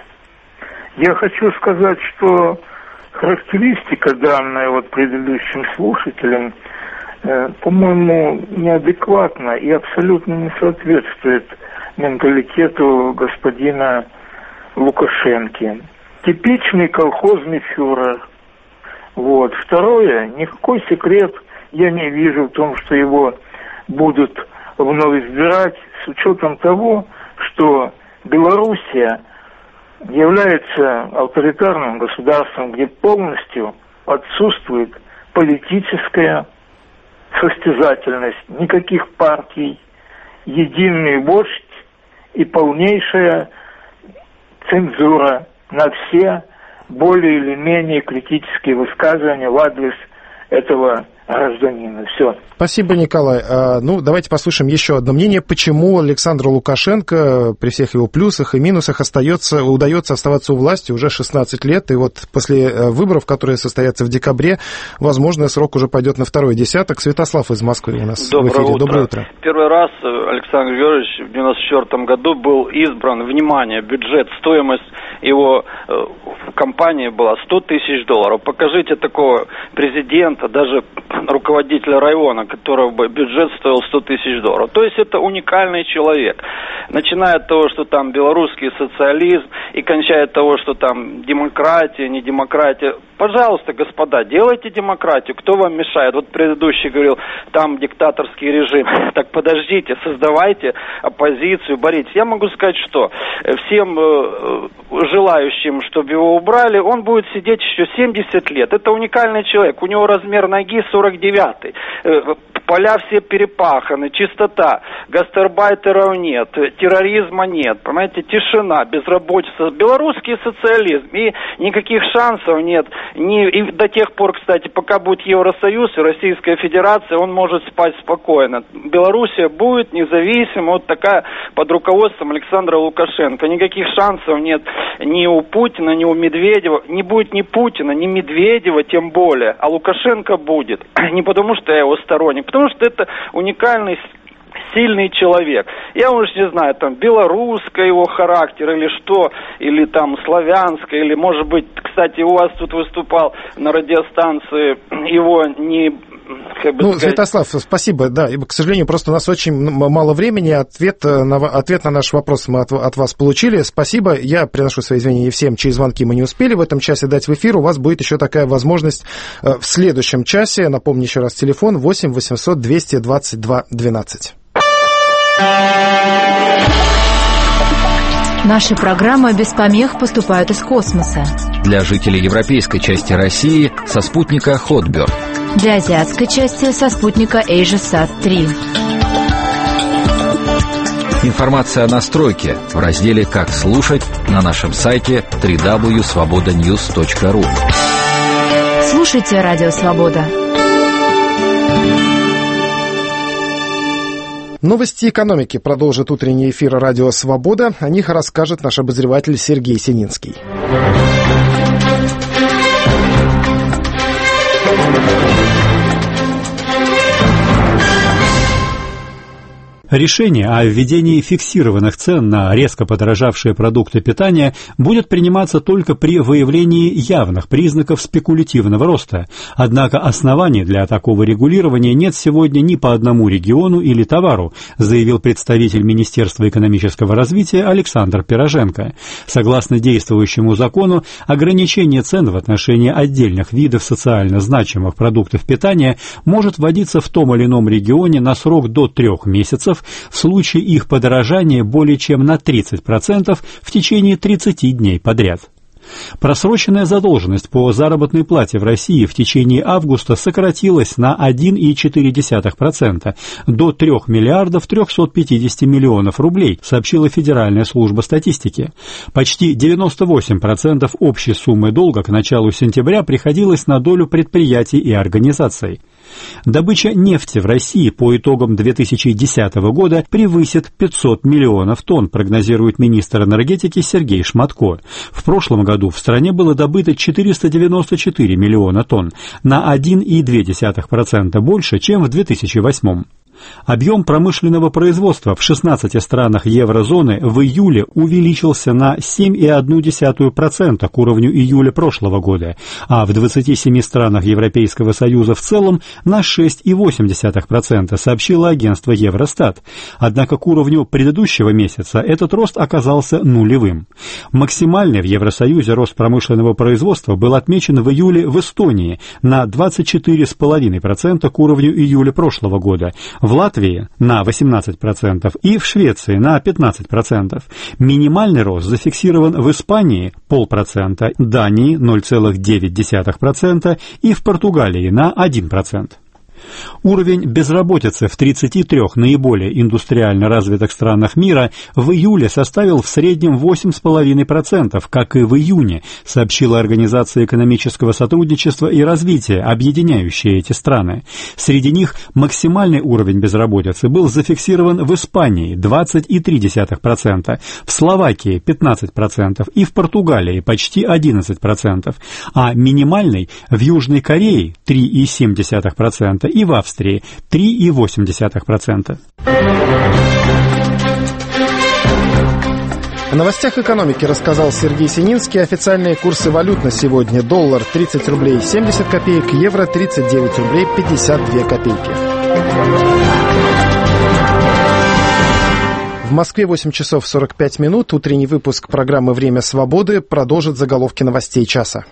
Я хочу сказать, что характеристика, данная вот предыдущим слушателям, э, по-моему, неадекватна и абсолютно не соответствует менталитету господина Лукашенко. Типичный колхозный фюрер. Вот. Второе, никакой секрет я не вижу в том, что его будут вновь избирать, с учетом того, что Белоруссия является авторитарным государством, где полностью отсутствует политическая состязательность, никаких партий, единый вождь и полнейшая цензура на все более или менее критические высказывания в адрес этого гражданина. Все. Спасибо, Николай. А, ну, давайте послушаем еще одно мнение. Почему Александру Лукашенко при всех его плюсах и минусах остается, удается оставаться у власти уже шестнадцать лет, и вот после выборов, которые состоятся в декабре, возможно, срок уже пойдет на второй десяток. Святослав из Москвы у нас Доброе в эфире. Утро. Доброе утро. Первый раз Александр Георгиевич в девяносто четвёртом году был избран, внимание, бюджет, стоимость его в компании была сто тысяч долларов. Покажите такого президента, даже руководителя района, которого бы бюджет стоил сто тысяч долларов. То есть это уникальный человек. Начиная от того, что там белорусский социализм, и кончая от того, что там демократия, не демократия. Пожалуйста, господа, делайте демократию. Кто вам мешает? Вот предыдущий говорил, там диктаторский режим. Так подождите, создавайте оппозицию, боритесь. Я могу сказать, что всем э, желающим, чтобы его убрали, он будет сидеть еще семьдесят лет. Это уникальный человек. У него размер ноги сорок девятый. Э, поля все перепаханы, чистота, гастарбайтеров нет, терроризма нет, понимаете, тишина, безработица, белорусский социализм, и никаких шансов нет, ни, и до тех пор, кстати, пока будет Евросоюз и Российская Федерация, он может спать спокойно. Белоруссия будет независима, вот такая под руководством Александра Лукашенко. Никаких шансов нет ни у Путина, ни у Медведева, не будет ни Путина, ни Медведева, тем более, а Лукашенко будет. Не потому, что я его сторонник, потому что это уникальный, сильный человек. Я уж не знаю, там, белорусский его характер или что, или там славянское, или, может быть, кстати, у вас тут выступал на радиостанции его не... Как бы ну, сказать... Святослав, спасибо, да, ибо, к сожалению, просто у нас очень мало времени, ответ на, ответ на наш вопрос мы от, от вас получили, спасибо, я приношу свои извинения всем, чьи звонки мы не успели в этом часе дать в эфир, у вас будет еще такая возможность в следующем часе, напомню еще раз, телефон восемь восемьсот двести двадцать два двенадцать. Наши программы без помех поступают из космоса. Для жителей европейской части России со спутника Hotbird. Для азиатской части со спутника AsiaSat три. Информация о настройке в разделе «Как слушать» на нашем сайте дабл ю дабл ю дабл ю точка свобода ньюс точка ру. Слушайте Радио Свобода. Новости экономики продолжит утренний эфир Радио Свобода. О них расскажет наш обозреватель Сергей Сининский. Решение о введении фиксированных цен на резко подорожавшие продукты питания будет приниматься только при выявлении явных признаков спекулятивного роста. Однако оснований для такого регулирования нет сегодня ни по одному региону или товару, заявил представитель Министерства экономического развития Александр Пироженко. Согласно действующему закону, ограничение цен в отношении отдельных видов социально значимых продуктов питания может вводиться в том или ином регионе на срок до трех месяцев, в случае их подорожания более чем на тридцать процентов в течение тридцати дней подряд. Просроченная задолженность по заработной плате в России в течение августа сократилась на один целых четыре десятых процента до трёх миллиардов трёхсот пятидесяти миллионов рублей, сообщила Федеральная служба статистики. Почти девяносто восемь процентов общей суммы долга к началу сентября приходилось на долю предприятий и организаций. Добыча нефти в России по итогам две тысячи десятого года превысит пятьсот миллионов тонн, прогнозирует министр энергетики Сергей Шматко. В прошлом году в стране было добыто четыреста девяносто четыре миллиона тонн, на один целых две десятых процента больше, чем в две тысячи восьмом. Объем промышленного производства в шестнадцати странах еврозоны в июле увеличился на семь целых одну десятую процента к уровню июля прошлого года, а в двадцати семи странах Европейского Союза в целом на шесть целых восемь десятых процента, сообщило агентство Евростат. Однако к уровню предыдущего месяца этот рост оказался нулевым. Максимальный в Евросоюзе рост промышленного производства был отмечен в июле в Эстонии на двадцать четыре целых пять десятых процента к уровню июля прошлого года, в Латвии на восемнадцать процентов и в Швеции на пятнадцать процентов. Минимальный рост зафиксирован в Испании полпроцента, Дании ноль целых девять десятых процента и в Португалии на один процент. Уровень безработицы в тридцати трёх наиболее индустриально развитых странах мира в июле составил в среднем восемь целых пять десятых процента, как и в июне, сообщила Организация экономического сотрудничества и развития, объединяющая эти страны. Среди них максимальный уровень безработицы был зафиксирован в Испании двадцать целых три десятых процента, в Словакии пятнадцать процентов и в Португалии почти одиннадцать процентов, а минимальный в Южной Корее три целых семь десятых процента и в Австрии три целых восемь десятых процента. О новостях экономики рассказал Сергей Сининский. Официальные курсы валют на сегодня. Доллар тридцать рублей семьдесят копеек, евро тридцать девять рублей пятьдесят две копейки. В Москве восемь часов сорок пять минут. Утренний выпуск программы «Время свободы» продолжит заголовки новостей часа.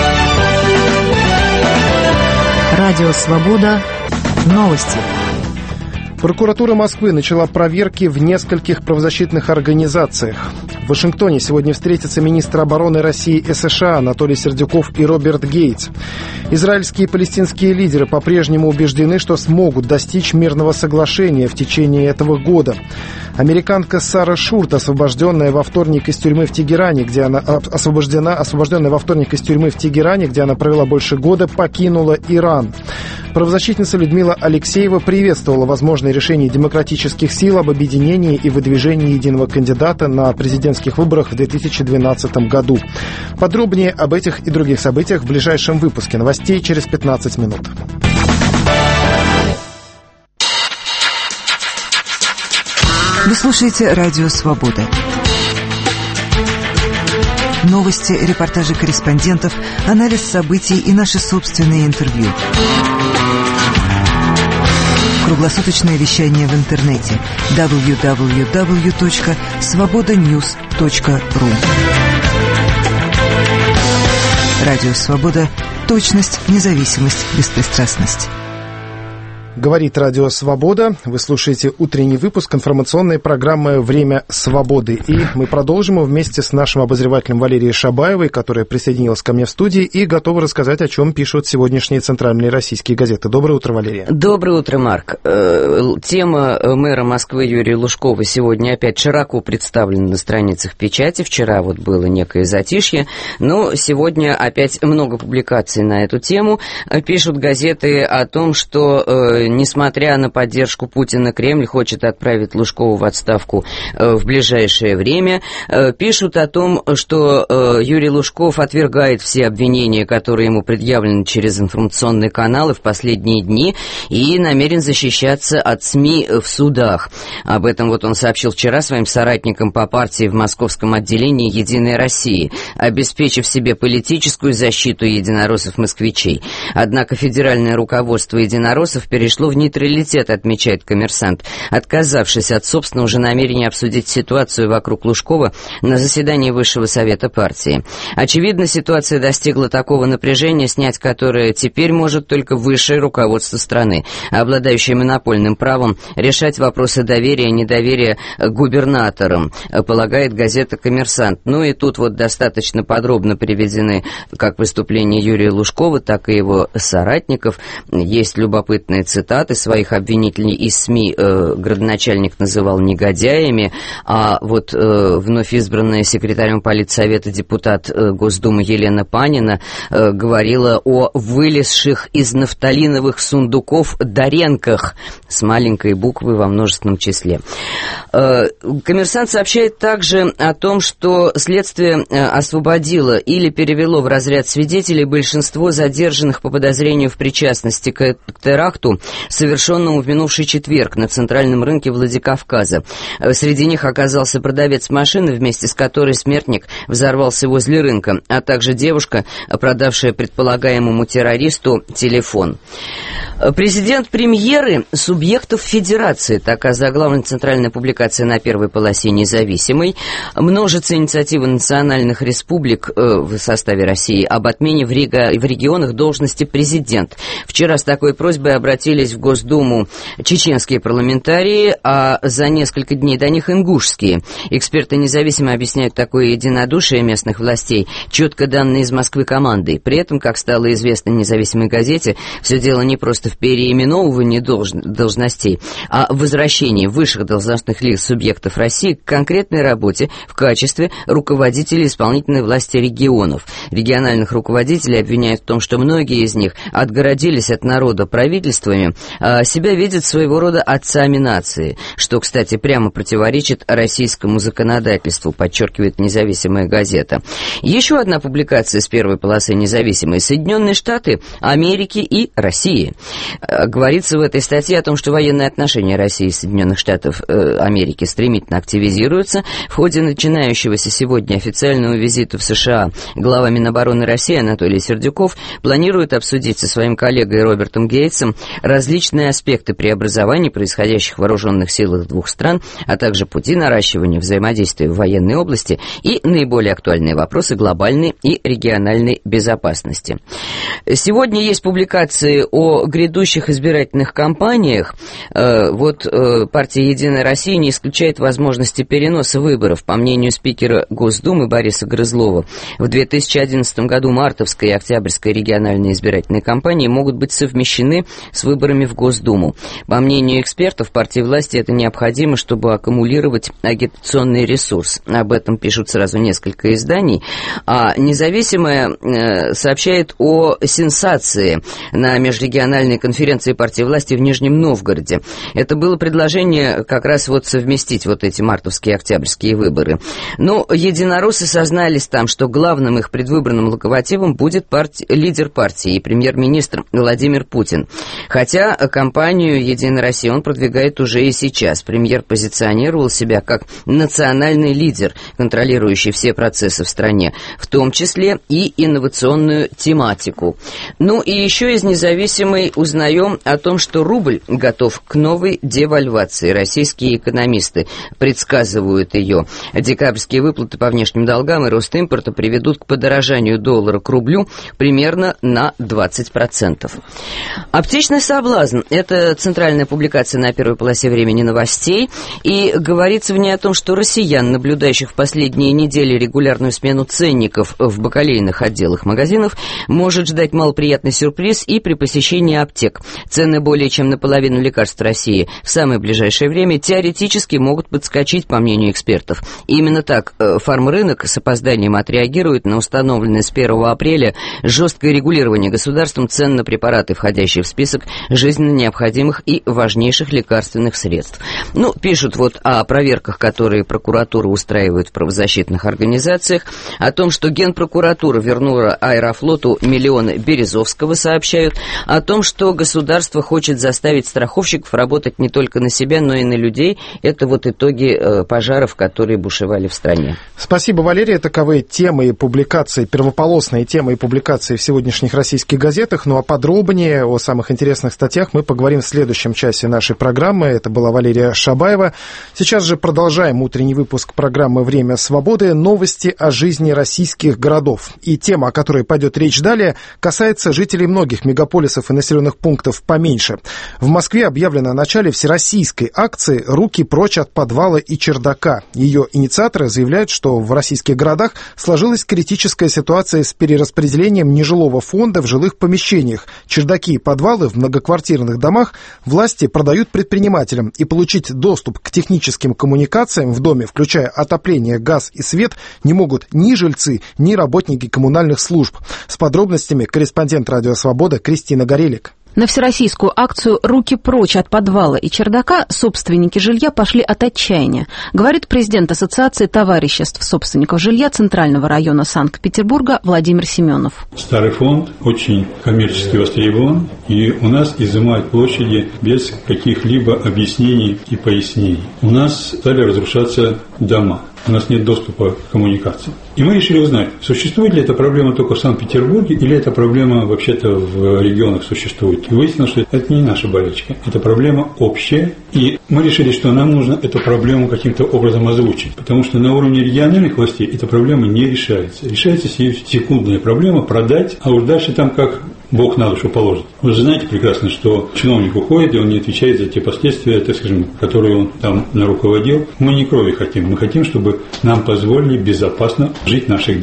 Радио «Свобода». Новости. Прокуратура Москвы начала проверки в нескольких правозащитных организациях. В Вашингтоне сегодня встретятся министры обороны России и США Анатолий Сердюков и Роберт Гейтс. Израильские и палестинские лидеры по-прежнему убеждены, что смогут достичь мирного соглашения в течение этого года. Американка Сара Шурт, освобожденная во вторник из тюрьмы в Тегеране, где она освобождена, освобожденная во вторник из тюрьмы в Тегеране, где она провела больше года, покинула Иран. Правозащитница Людмила Алексеева приветствовала возможное решение демократических сил об объединении и выдвижении единого кандидата на президентских выборах в две тысячи двенадцатом году. Подробнее об этих и других событиях в ближайшем выпуске новостей через пятнадцать минут. Вы слушаете «Радио Свобода». Новости, репортажи корреспондентов, анализ событий и наши собственные интервью. Круглосуточное вещание в интернете дабл ю дабл ю дабл ю точка свобода ньюс точка ру. Радио «Свобода». Точность, независимость, беспристрастность. Говорит Радио «Свобода». Вы слушаете утренний выпуск информационной программы «Время свободы». И мы продолжим вместе с нашим обозревателем Валерией Шабаевой, которая присоединилась ко мне в студии и готова рассказать, о чем пишут сегодняшние центральные российские газеты. Доброе утро, Валерия. Доброе утро, Марк. Тема мэра Москвы Юрия Лужкова сегодня опять широко представлена на страницах печати. Вчера вот было некое затишье, но сегодня опять много публикаций на эту тему. Пишут газеты о том, что несмотря на поддержку Путина, Кремль хочет отправить Лужкова в отставку в ближайшее время. Пишут о том, что Юрий Лужков отвергает все обвинения, которые ему предъявлены через информационные каналы в последние дни, и намерен защищаться от СМИ в судах. Об этом вот он сообщил вчера своим соратникам по партии в московском отделении «Единой России», обеспечив себе политическую защиту единороссов-москвичей. Однако федеральное руководство единороссов перешло в нейтралитет, отмечает «Коммерсант», отказавшись от собственного же намерения обсудить ситуацию вокруг Лужкова на заседании Высшего совета партии. Очевидно, ситуация достигла такого напряжения, снять которое теперь может только высшее руководство страны, обладающее монопольным правом решать вопросы доверия и недоверия губернаторам, полагает газета «Коммерсант». Ну и тут вот достаточно подробно приведены как выступления Юрия Лужкова, так и его соратников. Есть любопытные цитаты. Цитаты своих обвинителей из СМИ э, градоначальник называл негодяями, а вот э, вновь избранная секретарем политсовета депутат э, Госдумы Елена Панина э, говорила о вылезших из нафталиновых сундуков Доренках с маленькой буквы во множественном числе. Э, «Коммерсант» сообщает также о том, что следствие э, освободило или перевело в разряд свидетелей большинство задержанных по подозрению в причастности к, к теракту, совершенному в минувший четверг на центральном рынке Владикавказа. Среди них оказался продавец машины, вместе с которой смертник взорвался возле рынка, а также девушка, продавшая предполагаемому террористу телефон. Президент премьеры субъектов федерации, так озаглавлена центральная публикация на первой полосе «Независимой». Множится инициатива национальных республик э, в составе России об отмене в, Рига, в регионах должности президент. Вчера с такой просьбой обратились в Госдуму чеченские парламентарии, а за несколько дней до них ингушские. Эксперты независимо объясняют такое единодушие местных властей, четко данные из Москвы командой. При этом, как стало известно независимой газете, все дело не просто в переименовывании долж... должностей, а в возвращении высших должностных лиц субъектов России к конкретной работе в качестве руководителей исполнительной власти регионов. Региональных руководителей обвиняют в том, что многие из них отгородились от народа правительствами себя видят своего рода отцами нации, что, кстати, прямо противоречит российскому законодательству, подчеркивает независимая газета. Еще одна публикация с первой полосы «Независимой». Соединенные Штаты Америки и России. Говорится в этой статье о том, что военные отношения России и Соединенных Штатов Америки стремительно активизируются. В ходе начинающегося сегодня официального визита в США глава Минобороны России Анатолий Сердюков планирует обсудить со своим коллегой Робертом Гейтсом различные аспекты преобразований, происходящих в вооруженных силах двух стран, а также пути наращивания взаимодействия в военной области и наиболее актуальные вопросы глобальной и региональной безопасности. Сегодня есть публикации о грядущих избирательных кампаниях. Вот партия «Единая Россия» не исключает возможности переноса выборов. По мнению спикера Госдумы Бориса Грызлова, в две тысячи одиннадцатом году мартовская и октябрьская региональные избирательные кампании могут быть совмещены с выборами в Госдуму. По мнению экспертов партии власти, это необходимо, чтобы аккумулировать агитационный ресурс. Об этом пишут сразу несколько изданий. А независимая э, сообщает о сенсации на межрегиональной конференции партии власти в Нижнем Новгороде. Это было предложение как раз вот совместить вот эти мартовские и октябрьские выборы. Но единороссы сознались там, что главным их предвыборным локомотивом будет партия, лидер партии и премьер-министр Владимир Путин. Хотя кампанию «Единая Россия» он продвигает уже и сейчас. Премьер позиционировал себя как национальный лидер, контролирующий все процессы в стране, в том числе и инновационную тематику. Ну и еще из «Независимой» узнаем о том, что рубль готов к новой девальвации. Российские экономисты предсказывают ее. Декабрьские выплаты по внешним долгам и рост импорта приведут к подорожанию доллара к рублю примерно на двадцать процентов. «Аптечный соблазн» — это центральная публикация на первой полосе «Времени новостей», и говорится в ней о том, что россиян, наблюдающих в последние недели регулярную смену ценников в бакалейных отделах магазинов, может ждать малоприятный сюрприз и при посещении аптек. Цены более чем наполовину лекарств России в самое ближайшее время теоретически могут подскочить, по мнению экспертов. Именно так фармрынок с опозданием отреагирует на установленное с первого апреля жесткое регулирование государством цен на препараты, входящие в список жизненно необходимых и важнейших лекарственных средств. Ну, пишут вот о проверках, которые прокуратура устраивает в правозащитных организациях, о том, что Генпрокуратура вернула Аэрофлоту миллионы Березовского, сообщают, о том, что государство хочет заставить страховщиков работать не только на себя, но и на людей. Это вот итоги э, пожаров, которые бушевали в стране. Спасибо, Валерия. Таковы темы и публикации, первополосные темы и публикации в сегодняшних российских газетах. Ну а подробнее о самых интересных статьях мы поговорим в следующем часе нашей программы. Это была Валерия Шабаева. Сейчас же продолжаем утренний выпуск программы «Время свободы». Новости о жизни российских городов. И тема, о которой пойдет речь далее, касается жителей многих мегаполисов и населенных пунктов поменьше. В Москве объявлено о начале всероссийской акции «Руки прочь от подвала и чердака». Ее инициаторы заявляют, что в российских городах сложилась критическая ситуация с перераспределением нежилого фонда в жилых помещениях. Чердаки и подвалы в многоквартирных домах власти продают предпринимателям, и получить доступ к техническим коммуникациям в доме, включая отопление, газ и свет, не могут ни жильцы, ни работники коммунальных служб. С подробностями корреспондент «Радио Свобода» Кристина Горелик. На всероссийскую акцию «Руки прочь от подвала и чердака» собственники жилья пошли от отчаяния, говорит президент Ассоциации товариществ собственников жилья Центрального района Санкт-Петербурга Владимир Семенов. Старый фонд очень коммерчески востребован, и у нас изымают площади без каких-либо объяснений и пояснений. У нас стали разрушаться дома. У нас нет доступа к коммуникациям. И мы решили узнать, существует ли эта проблема только в Санкт-Петербурге, или эта проблема вообще-то в регионах существует. И выяснилось, что это не наша болячка, это проблема общая. И мы решили, что нам нужно эту проблему каким-то образом озвучить, потому что на уровне региональных властей эта проблема не решается. Решается секундная проблема продать, а уж дальше там как Бог на душу положит. Вы же знаете прекрасно, что чиновник уходит, и он не отвечает за те последствия, так скажем, которые он там наруководил. Мы не крови хотим, мы хотим, чтобы нам позволили безопасно жить в наших домах.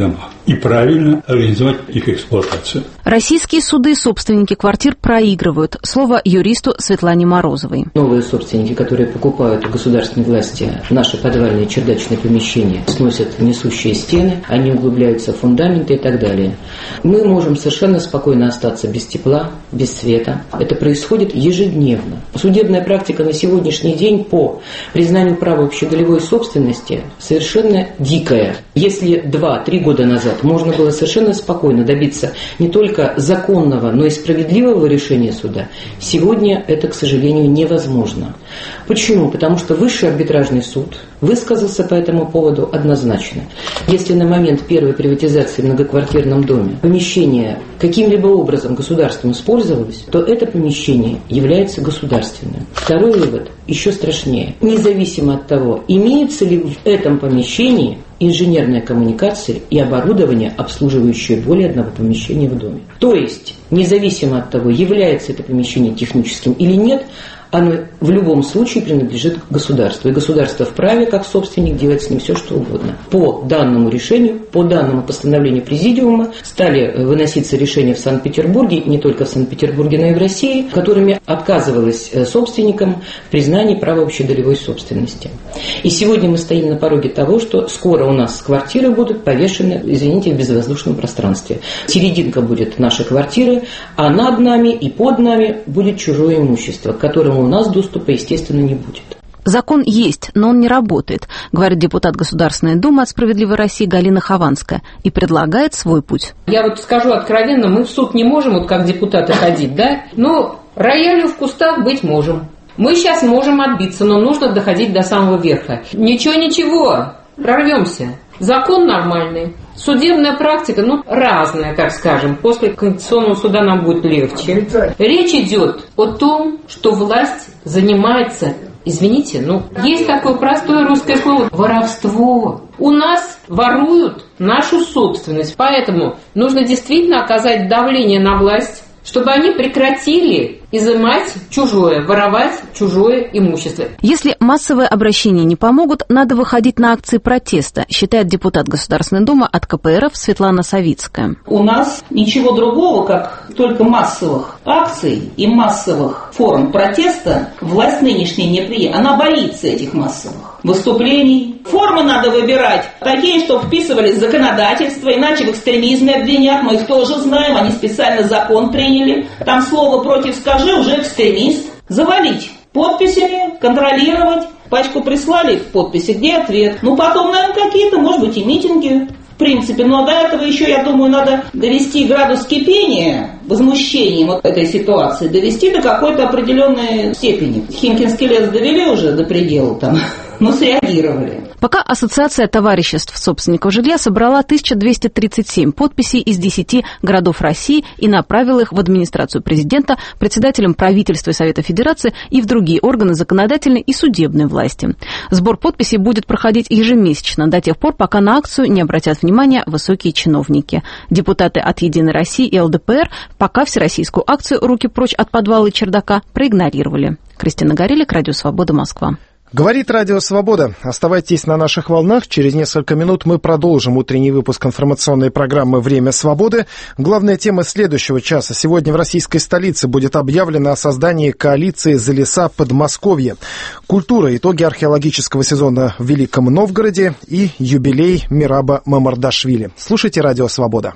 и правильно организовать их эксплуатацию. Российские суды собственники квартир проигрывают. Слово юристу Светлане Морозовой. Новые собственники, которые покупают у государственной власти наши подвальные чердачные помещения, сносят несущие стены, они углубляются в фундаменты и так далее. Мы можем совершенно спокойно остаться без тепла, без света. Это происходит ежедневно. Судебная практика на сегодняшний день по признанию права общедолевой собственности совершенно дикая. Если два-три года назад можно было совершенно спокойно добиться не только законного, но и справедливого решения суда, сегодня это, к сожалению, невозможно. Почему? Потому что Высший арбитражный суд высказался по этому поводу однозначно. Если на момент первой приватизации в многоквартирном доме помещение каким-либо образом государством использовалось, то это помещение является государственным. Второй вывод еще страшнее. Независимо от того, имеется ли в этом помещении инженерная коммуникация и оборудование, обслуживающее более одного помещения в доме. То есть, независимо от того, является это помещение техническим или нет, оно в любом случае принадлежит государству. И государство вправе, как собственник, делать с ним все, что угодно. По данному решению, по данному постановлению Президиума стали выноситься решения в Санкт-Петербурге, не только в Санкт-Петербурге, но и в России, которыми отказывалось собственникам в признании права общедолевой собственности. И сегодня мы стоим на пороге того, что скоро у нас квартиры будут повешены, извините, в безвоздушном пространстве. Серединка будет наши квартиры, а над нами и под нами будет чужое имущество, к которому у нас доступа, естественно, не будет. Закон есть, но он не работает, говорит депутат Государственной Думы от «Справедливой России» Галина Хованская, и предлагает свой путь. Я вот скажу откровенно, мы в суд не можем, вот как депутаты, ходить, да? Но роялью в кустах быть можем. Мы сейчас можем отбиться, но нужно доходить до самого верха. Ничего-ничего, прорвемся. Закон нормальный. Судебная практика, ну, разная, так скажем. После Конституционного суда нам будет легче. Речь идет о том, что власть занимается, извините, ну, есть такое простое русское слово – воровство. У нас воруют нашу собственность, поэтому нужно действительно оказать давление на власть, чтобы они прекратили изымать чужое, воровать чужое имущество. Если массовые обращения не помогут, надо выходить на акции протеста, считает депутат Государственной Думы от ка пэ эр эф Светлана Савицкая. У нас ничего другого, как только массовых акций и массовых форм протеста власть нынешняя не приемлет. Она боится этих массовых выступлений. Формы надо выбирать такие, что вписывались в законодательство, иначе в экстремизме обвинят. Мы их тоже знаем, они специально закон приняли. Там слово «против» скажи, уже экстремист. Завалить подписями, контролировать. Пачку прислали подписи, где ответ? Ну, потом, наверное, какие-то, может быть, и митинги. В принципе, но до этого еще, я думаю, надо довести градус кипения, возмущения вот этой ситуации, довести до какой-то определенной степени. Химкинский лес довели уже до предела там, но среагировали. Пока Ассоциация товариществ собственников жилья собрала тысяча двести тридцать семь подписей из десяти городов России и направила их в администрацию президента, председателям правительства и Совета Федерации и в другие органы законодательной и судебной власти. Сбор подписей будет проходить ежемесячно до тех пор, пока на акцию не обратят внимания высокие чиновники. Депутаты от «Единой России» и эл дэ пэ эр пока всероссийскую акцию «Руки прочь от подвала и чердака» проигнорировали. Кристина Горелик, Радио Свобода, Москва. Говорит Радио Свобода. Оставайтесь на наших волнах. Через несколько минут мы продолжим утренний выпуск информационной программы «Время свободы». Главная тема следующего часа. Сегодня в российской столице будет объявлено о создании коалиции «За леса Подмосковья». Культура, итоги археологического сезона в Великом Новгороде и юбилей Мираба Мамардашвили. Слушайте Радио Свобода.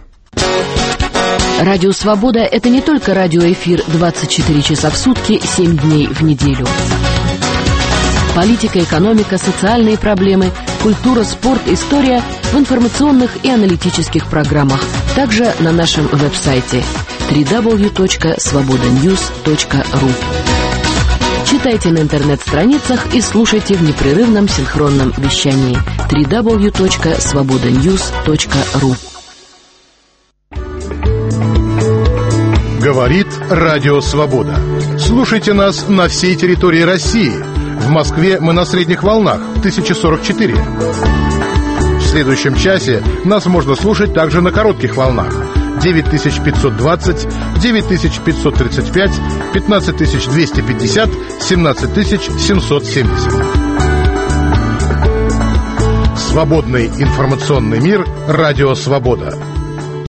Радио Свобода – это не только радиоэфир двадцать четыре часа в сутки, семь дней в неделю. Политика, экономика, социальные проблемы, культура, спорт, история в информационных и аналитических программах. Также на нашем веб-сайте дабл ю дабл ю дабл ю точка свобода ньюс точка ру. Читайте на интернет-страницах и слушайте в непрерывном синхронном вещании дабл ю дабл ю дабл ю точка свобода ньюс точка ру. Говорит Радио Свобода. Слушайте нас на всей территории России. В Москве мы на средних волнах тысяча сорок четыре. В следующем часе нас можно слушать также на коротких волнах девять тысяч пятьсот двадцать, девять тысяч пятьсот тридцать пять, пятнадцать тысяч двести пятьдесят, семнадцать тысяч семьсот семьдесят. С Свободный информационный мир. Радио «Свобода».